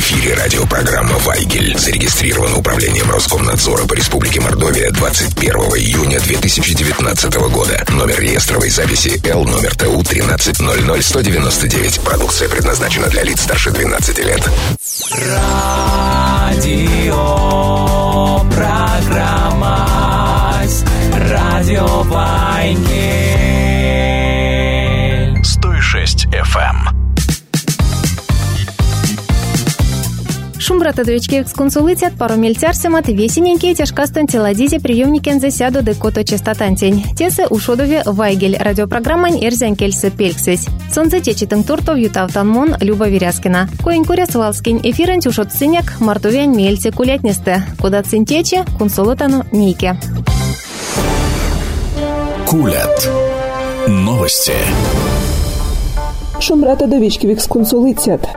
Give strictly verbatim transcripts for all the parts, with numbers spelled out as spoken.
эфире радиопрограмма «Вайгель». Зарегистрирована управлением Роскомнадзора по Республике Мордовия двадцать первого июня две тысячи девятнадцатого года. Номер реестровой записи Л, номер Т У тринадцать ноль ноль сто девяносто девять. Продукция предназначена для лиц старше двенадцати лет. Радио программа Радио Вайгель сто шесть эф эм. Шумбрата двечки эксконсулитят пару мельцярсимат весененькие тяжкастон теладизи приемникен засяду декото частотантень. Тесе ушодове Вайгель радиопрограммань эрзянкельсы пельксесь. Солнце течетың туртов ютавтанмон Люба Веряскина. Коин курясвалскин эфирен тюшот сыняк мартувян мельце кулятнесте. Куда цин тече кунсолотану нейке. Кулят. Новости. Шумбрата двечки эксконсулитят.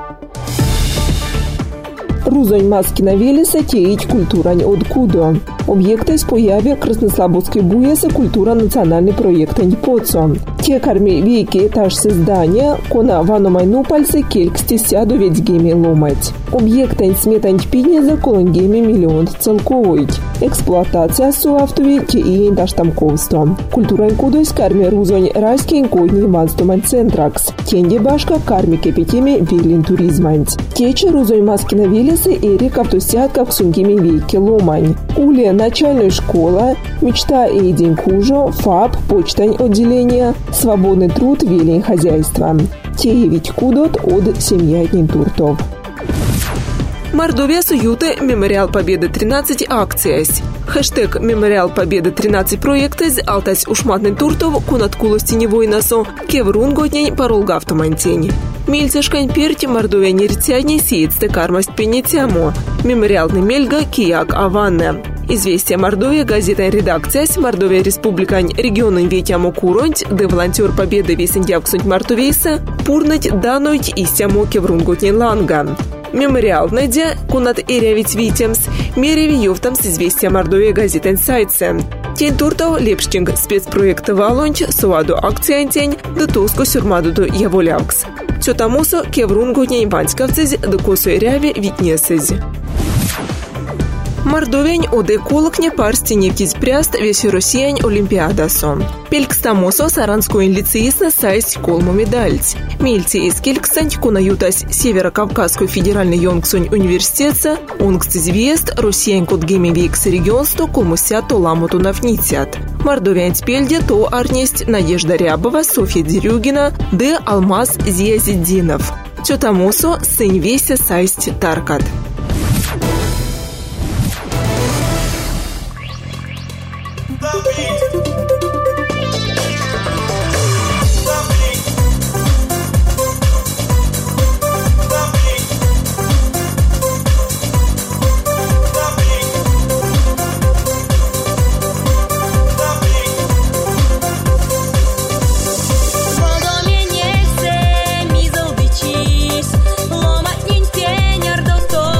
Рузонь маски на велеса теить культурань от кудо. Объекты с появе Краснослободской буеса культура национальный проект Аньпоцо. Те корми веки этаж создания, кона вану майну пальцы кельксти сяду ведь геми ломать. Объекты сметань пинеза колонгеми миллион целковоить. Эксплуатация суавтуви те и индаштамковство. Культура кудо с карми рузонь райский инкодний ванстумань центракс. Тенде башка карми кепетеми верлин туризмант. Тече рузонь маски на велеса эрик автосятков сунгими веки ломань. Уле начальная школа, мечта и день кужо, ФАП, почтань отделения, свободный труд, велень хозяйства. Те ведь кудот от семья туртов. Мордовия суюте Мемориал Победы тринадцать акциясь. Хэштег Мемориал Победы тринадцать проектез алтась ушматный туртов кунат кулости невой насо кеврун годнень паролгавту мантень. Мельцешкань перти Мордовия нерцядней сеется кармость пенетямо. Мемориалный мельга кияк аванне. Известия Мордовия, газета редакция Мордовия Республикань регионын ветямо куронть, де волонтер Победы весендявксунть мартовейса, пурнать данойть истямо кеврун годнень ланга. Мемориал найдя кунат эрявить витемс, мереви ёвтамс известия Мордовия газетен сайтсе. Тень туртов лепштинг спецпроекта Валонч, суаду акциянтень, да тоско сюрмадуду яволявкс. Все тамосо кеврун годнень панчкавцез, да косо эряви витнесез. Мордовень оде колокне парсти нефтить пряст весь Россиянь Олимпиадасон. Пелькстамосо саранскоин лицеисно сайсть колму медальц. Мельти из келькстань кунаютась Северо-Кавказской федеральный йонгсонь университетса, онгст извест Россиянь код гейминг викс регионсто комуся то ламуту нафнитят. Мордовень спельде то арнесть Надежда Рябова, Софья Дерюгина, де Алмаз Зиязиддинов. Тетамосо сын веся сайсть таркат. Мизал дичись, ломать нинь пенер до сто.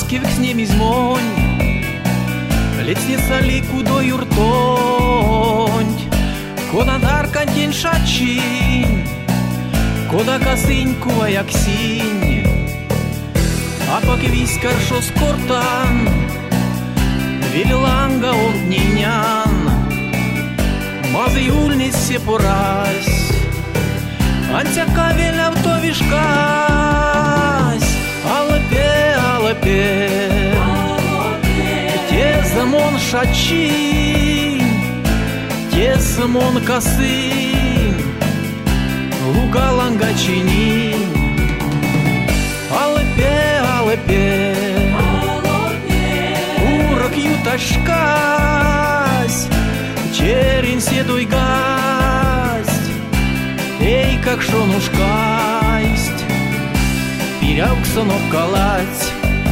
ласки с ними змонь, летница лику до юртонь, кода даркан тень шачинь, кода косынькува як синь, а поквись каршо скортан, вилиланга он нинян, мазы юльни се порась, антяка веля в то вишкась, алапе, алапе, те замон шачинь, те замон косынь, луга ланга чининь, алапе, алапе, урок юташкась, черень седуй гасть, ей, как шонушкасть, пиряук сынок калать.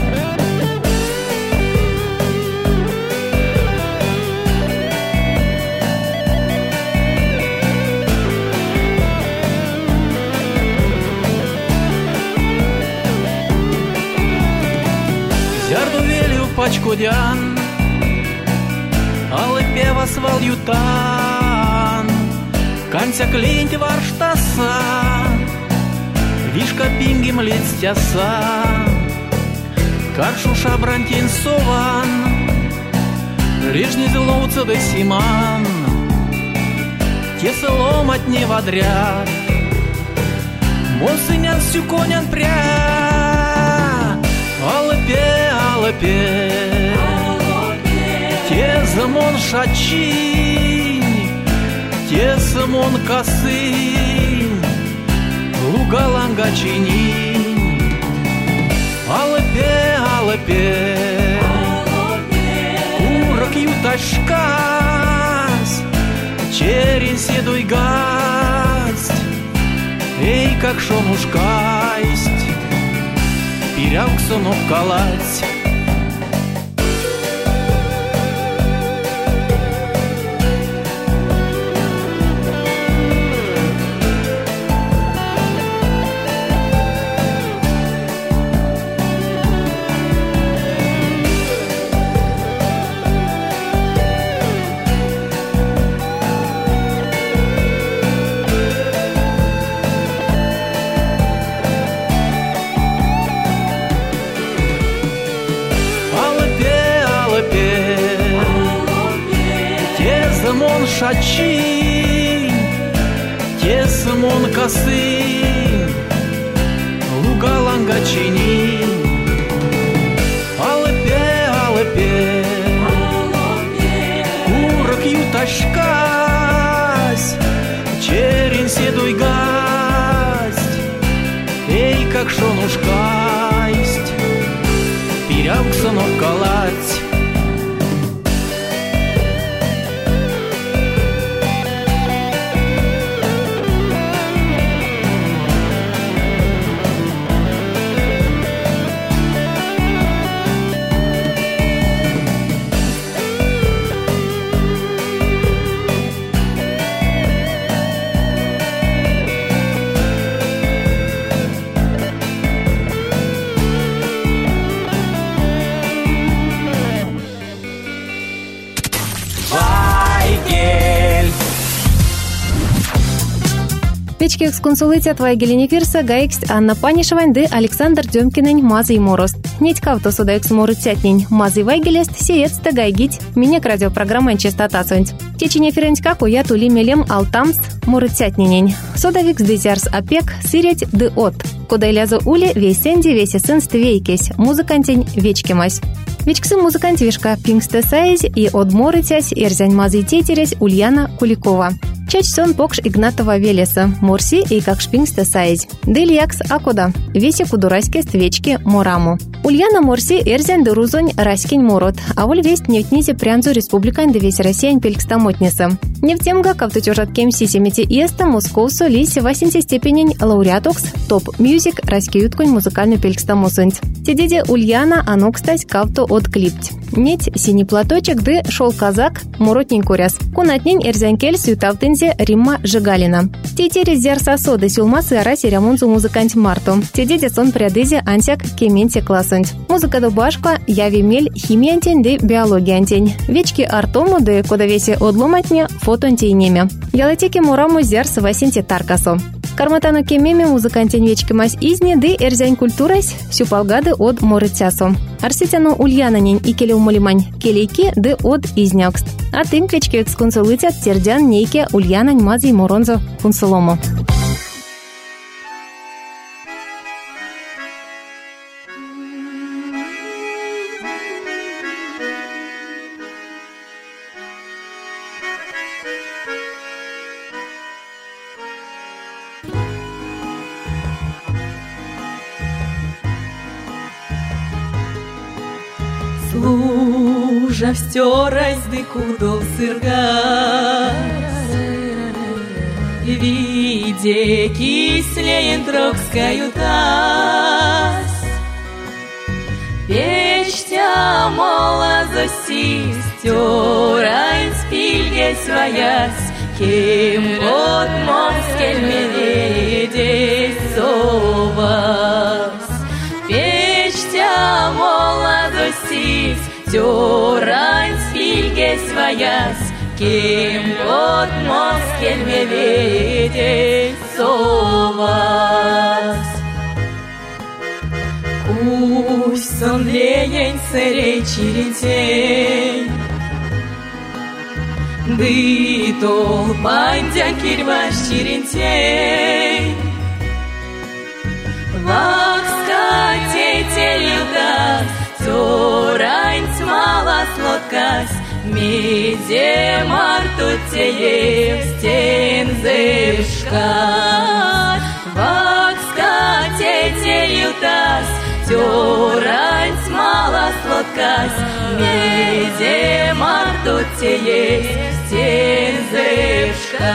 Пачкодян, але пева свал ютан, канця клинть варштаса, вишка пингим лицтяса, каршу шабрантин сован, режни злоуца да симан, те селом от не водрят, мон сынян всю конян пря, алапе, алапе, те замон шачинь, те самон косынь, луга ланга чининь, алапе, алапе, урок юташкась, черень седуй гасть, ей, как шонушкасть, пиряук сынок калать. Шачинь, те самон косынь, луга ланга чининь, алапе, алапе, урок юташкась, черень седуй гасть, ей, как шонушкасть, пиряук сынок калать. Печки эксконсулитят Вайгелини Фирса, Гаикс, Анна Панишевань, Д. Александр Демкинень, Мазый Морост. Нетькавто судаекс морыцятнень, Мазый Вайгелест, сеецта гайгить, минек радиопрограмма частота сонь. Течение ференчкаку я тули мелем алтамс морыцятнень. Судавикс дезярс опек, сыреть ды от. Куда илязу уле весенди весесенст вейкесь, музыкантень вечкемась. Вечксы музыкантишка Пингсте Сайз и Одморытясь Эрзянь Мазый Тетерясь Ульяна Куликова. Чач сон покш Игнатова Велеса, Морси и как Шпингсте Сайз. Дельякс Акуда, Веси Кудурайске Ствечки Мораму. Ульяна Морси Эрзянь Дурузонь Раськень Морот, а воль весть нефтнизе Прянзу Республикань да весь Россиян Пелькстамотниса. Нефтемга кавтучожат кемси семити иеста Московсу лиси восемьдесят степенень лауреатокс топ мюзик Раськи Ютконь музыкальную Пелькстамосунь. Тедеде Ульяна Анокстась кавто от клипт. Нить синий платочек ды шел казак муротнень куряс. Кунатнень эрзянкель сютавтынзе Римма Жигалина. Тетери зяр сосоды сюлмасы араси ремонту музыкант Марту. Тедеде сон прядызе ансяк кементе классунт. Музыка до башка яви мель химиантень ды биологиантень. Вечки артому ды кодовесе одломатне фотонтейнеме. Ялатеки мураму зяр свасинте таркасо. Карматану кемеме музыкантень вечки мась изни ды эрзянь культурась сюпалгады от морыцясо. Арситяну ульянанень и келе умолимань келейки ды от изнякст. А тым вечки эксконсулытят тердян нейке ульянань мази моронзо кунсолому. Служа все раздыкудол сырга, виде кислеен трокскаю тась, печтя мола засистёрань спильге своясь, кем от москель медведей совас, печтя мола засистёрань Тёрань спильге своясь, кем от москель медведей совас. Кусь сон лень сырей черетей, ды толпандян кирваш черетей, лакскатетелью даст, Тёрань смала сладкась, меде марту теев стен зышка. Вакскатетелью даст, Тёрань смала сладкась, меде марту теев стен зышка.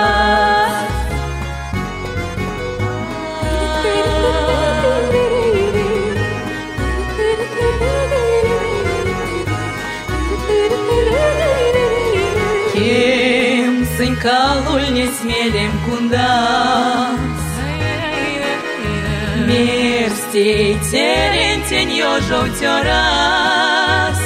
Калуль не смелем кундас, мерстей терентень ёжов тёрас,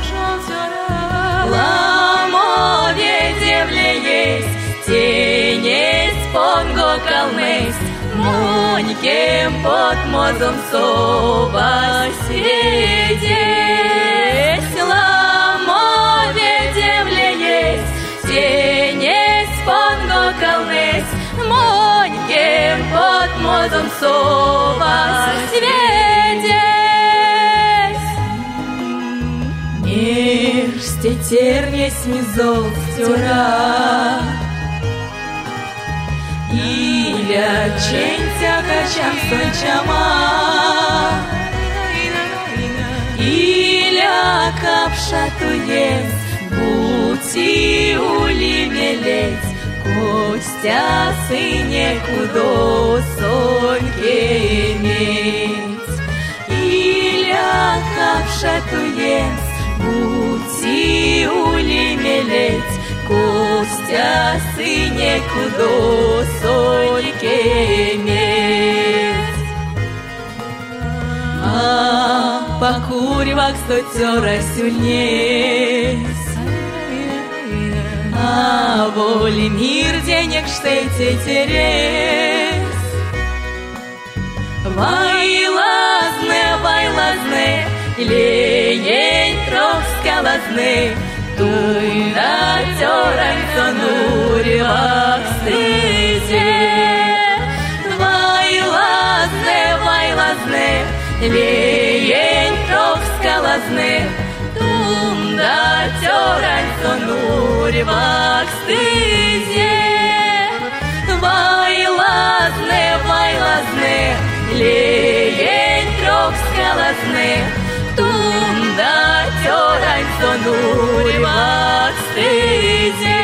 ламове девле есть, тенесть понго калнесть, монькем под мозом совась ведесть, ламове девле есть, тенесть понго калнесть, монькем под мозом совась ведесть. Мерсте тернесть мизов тёра, иля чентя качам сончама, иля капша туец, бути ули мелец, Костя сыне кудо сонькенец, иля капша туец, бути ули мелец, Костя сыне кудо сонькенец. А покурьвак сто тёра сюльнец, а воли мир денег штете терес. Вайлазне, вайлазне, лень тровскалазне, туйда тёрань сонурьвак стызе. Вайлазне, вайлазне, лень тровскалазне, тумда тёрань сонурьвак стызе. Вайлазне, вайлазне, лень тровскалазне, тумда тёрань сонурьвак стызе.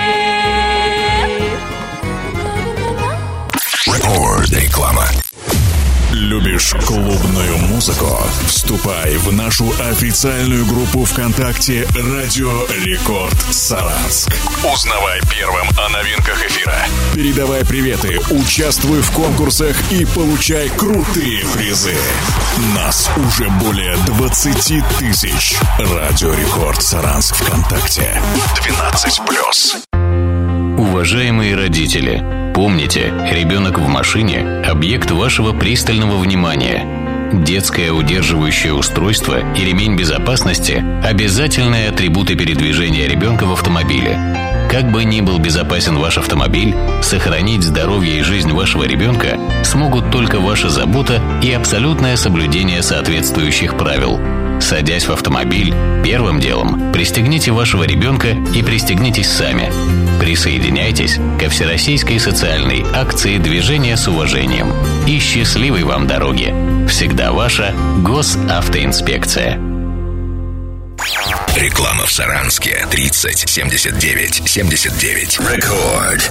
Реклама. Любишь клубную музыку? Вступай в нашу официальную группу ВКонтакте «Радио Рекорд Саранск». Узнавай первым о новинках эфира. Передавай приветы, участвуй в конкурсах и получай крутые призы. Нас уже более двадцати тысяч. «Радио Рекорд Саранск» ВКонтакте. двенадцать плюс. Уважаемые родители, помните, ребенок в машине – объект вашего пристального внимания. Детское удерживающее устройство и ремень безопасности – обязательные атрибуты передвижения ребенка в автомобиле. Как бы ни был безопасен ваш автомобиль, сохранить здоровье и жизнь вашего ребенка смогут только ваша забота и абсолютное соблюдение соответствующих правил. Садясь в автомобиль, первым делом пристегните вашего ребенка и пристегнитесь сами. Присоединяйтесь ко всероссийской социальной акции «Движение с уважением». И счастливой вам дороги! Всегда ваша Госавтоинспекция. Реклама в Саранске. тридцать семьдесят девять семьдесят девять. Рекорд.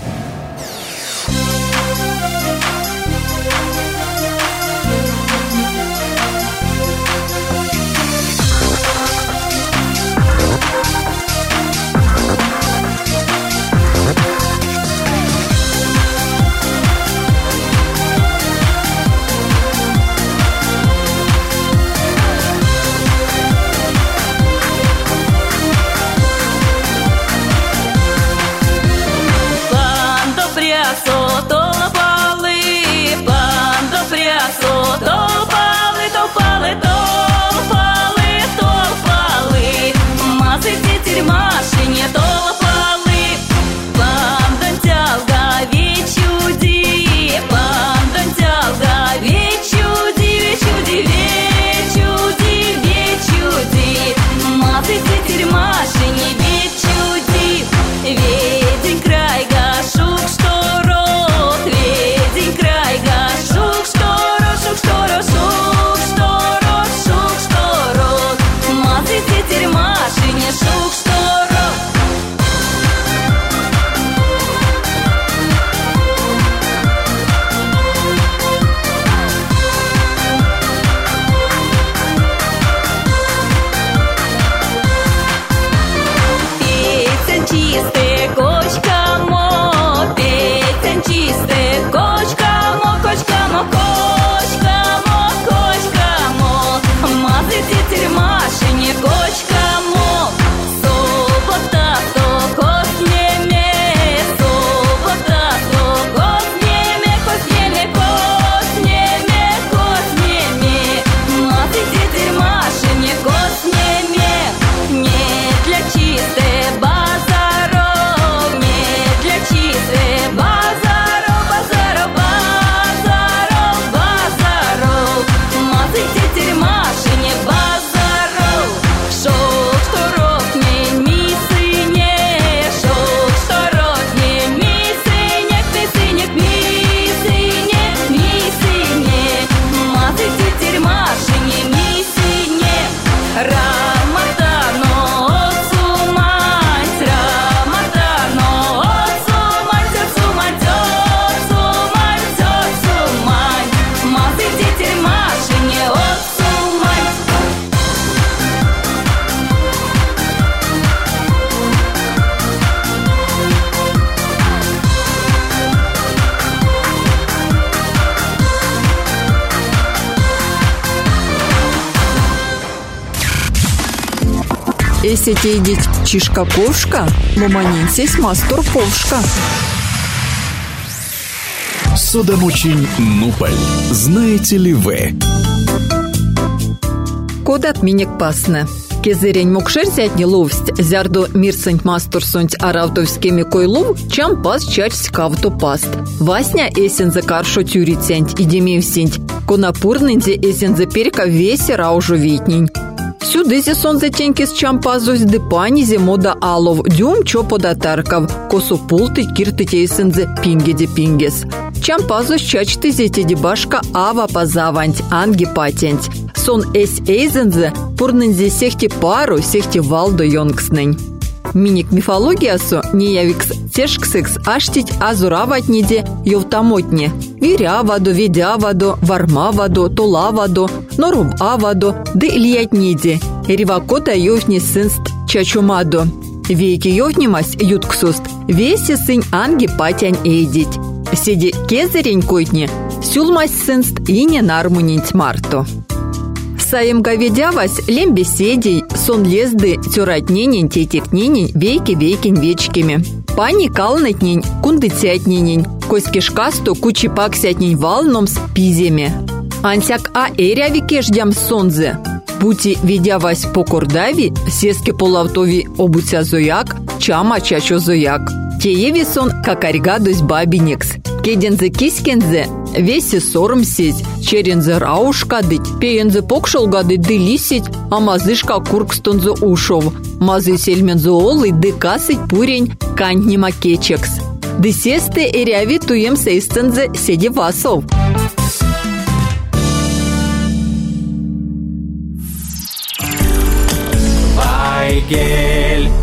Есетейдеть чишка-ковшка, маманинсесь мастор-ковшка. Судомучень Нуполь. Знаете ли вы? Кодат минек пасне. Кезерень мокшерзять не ловсть, зярду мирсенть мастурсунть аравтовскими койлов, чем пас чарсь кавто паст. Васня эсензе каршо тюриценть и демивсенть, конапурнензе эсензе перка весе раужу витнень. Сюдызе сонзе тенькис чампазусь депанизе мода алов дюм чо податарков, косу пулты кирты тейсензе пингеде пингес. Чампазусь чачты зете дебашка ава позаванть анги патенть. Сон эс эйзензе пурнензе сехти пару сехти валдо йонгснень. Миник мифологиясу неявикс тешксекс аштить азураватниде евтамотне. Виряваду, ведяваду, вармаваду, тулаваду, норубаваду, да ильятниде. Ривакота юфни сынст чачумаду. Веки юфнимась ютксуст. Веси сын анги патянь эйдить. Седи кезерень котне. Сюлмась сынст и не нармунить марту. Саемга ведявась лем беседей, сон лезды, тюратненень, тетекненень, вейки-вейкин вечкими. Пани калнатнень, кундыцятненень, коськишкасту кучи паксятнень валном с пизями. Ансяк а эрявике ждям сонзе. Пути ведявась по кордави, сески полавтови обуця зояк, чама чачо зояк. Тееви сон какарьгадусь бабинекс. Кедензе кискензе, веси сором сеть, черензе раушка дыть, пеензе покшолга дыть дылисить, а мазышка куркстонзе ушов. Мазы сельмензе олы дыкасыть пурень кантнима кечекс. Дысесте эряви туем сейстензе седи васов. Вайгель.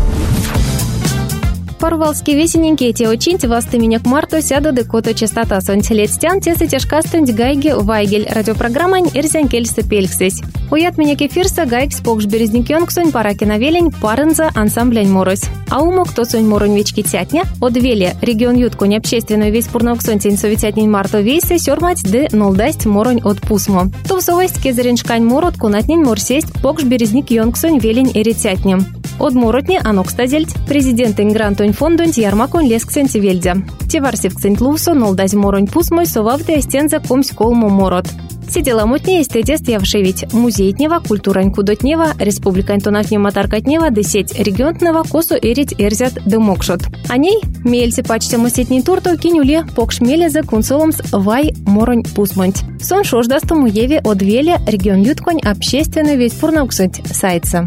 Парвалский весененький те учинь вас ты меня к марту сяду декото частота сонть летстян тесы тяжка стунд гайги Вайгель радиопрограмма Ирзянкельса Пельксись. Уят меня кефирса гайк спокш березнякёнг сонь параки навелень паренза ансамблянь морось. А умок то сонь моронь вечки тятня одвели регион ютконь общественную весь пурнок сонтень советятнень марто вейсе сёрмать де нолдасть моронь от пусмо. То всовость кезереншкань морот кунатнень морсесть покш березник ёнг сонь велень эритятнем. Од моротни анокстазельт президент ингрантонь фондонь ярмаконь лесксенти вельдя. Теварсевксент лусо нолдазь моронь пусмой совавды стенза комсь колмо морот. Сидела мутне эстетест явшевить музейтнева, культурань кудотнева, республикань тонатне матаркатнева, десять регионтнева, косу эрить эрзят демокшот. А ней мельцы пачте мусетний турто кинюле покшмеле за кунсоломс вай моронь пусмонть. Сон шождастому еве одвеле регион ютконь общественный весь пурнауксуть сайца.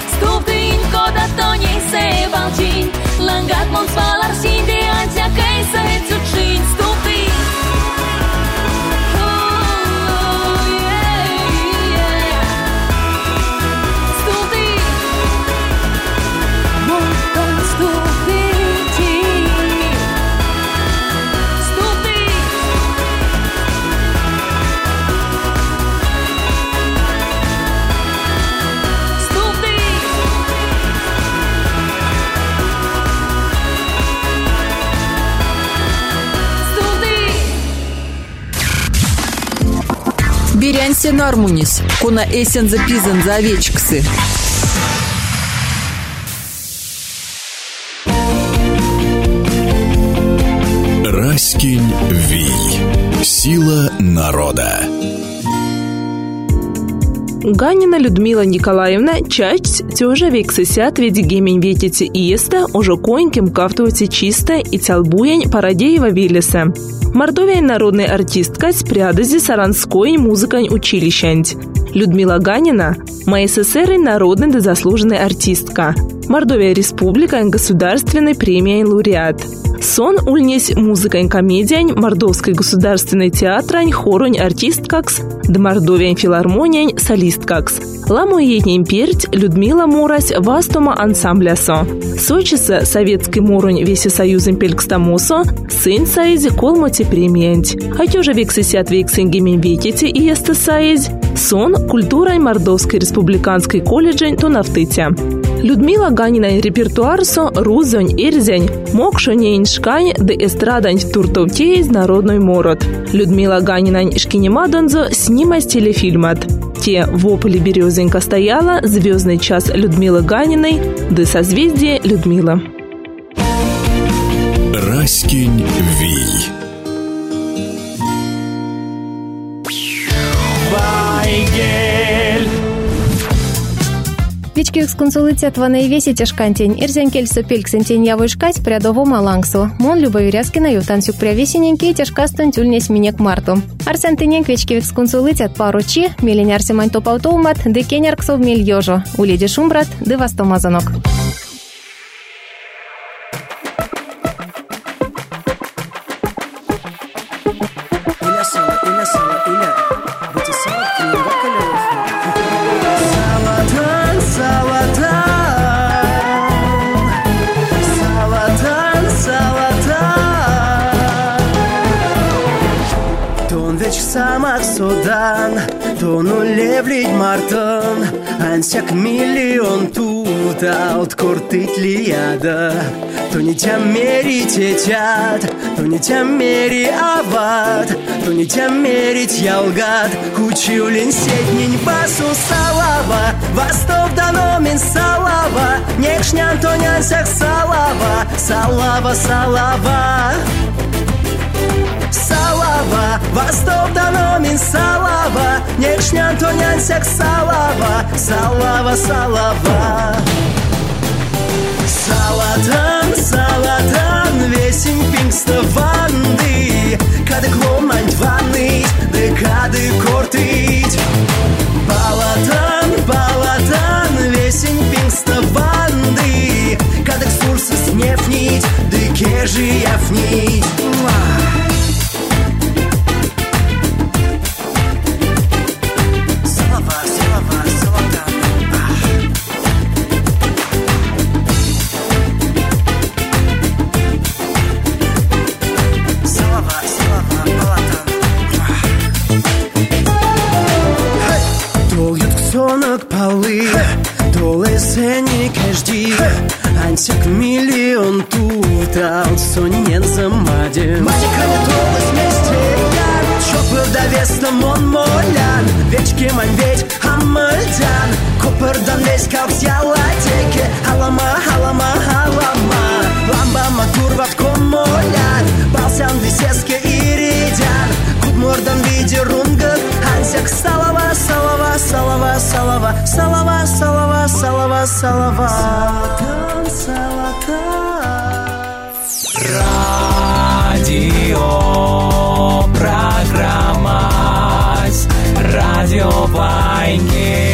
Langat mums valar sindi anția că-i Кирянсе нармунис, кона эсен запизан за овечксы. Раськинь Вий. Сила народа. Ганина Людмила Николаевна часть тёжа вексесят ведь гемень ветите иеста уже коньким кафтуете чисто и цалбуень Парадеева Виллиса. Мордовия народная артистка с прядози Саранской музыкань училищант. Людмила Ганина – МССР народная да заслуженная артистка. Мордовия республика государственной премией лауреат. Сон ульнесь музыкань комедиань Мордовской государственной театрань хоронь артисткакс да Мордовиань филармониянь солисткакс. Ламуетнень перть Людмила Морась вастома ансамблясо. Сочиса советский моронь весе союзем пелькстамосо сын саизи колмоти премиянть. А тёжа вексесят вексен гемень ветите и есты саиз. Сон культурой Мордовской республиканской колледжень тонафтытя. Людмила Ганина репертуарсо рузонь эрзень мокшо нень шкань да эстрадань туртовтеиз народной мород. Людмила Ганина шкинемадонзо снимась телефильмат. Те вопле березенька стояла, звездный час Людмилы Ганиной, да созвездие Людмила. Раськинь Вий. Вайгель. Вечки эксконсулыцят вана и веси тяжкантень. Ирзянкельсо пельксентень явышкать прядовом алангсу. Мон Любовь Вязкина ютансюк прявесененький тяжкастон тюльнесь минек марту. Арсентыненк вечки эксконсулыцят паручи, мелень арсимань топаутоумат, де кенярксов мельёжо. Уледи шумбрат, де вастомазанок. Самак содан, тону левлить мартон, ансяк миллион тут, а от кортыть ли яда. То не тя мерить тетят, то не тя мери ават, то не тя мерить ялгат, кучулин сетнень басу салава, востов дано мин салава, некшнян то нянсяк салава, салава, салава. Салава, востов дано мин салава, некшнян то нянсяк салава, салава, салава. Салатан, салатан, весень пингста ванды, кады кломань ванны, да кады кортыть. Балатан, балатан, весень пингста ванды, кады ксурсы снефнить, да кежи яфнить. Ансяк миллион тут, а он сонен замаден. Матика не толась вместе, чопыр да весном он молян. Вечки мань ведь хамальтян, копырдан весь как взяла теке. Халама, халама, халама, ламба матурват комолян. Балсян висеске иридян, кудмордан виде рунгат. Ансяк салава, салава, салава, салава, салава, салава, салава, салава. Радио программа Радио Вайгель.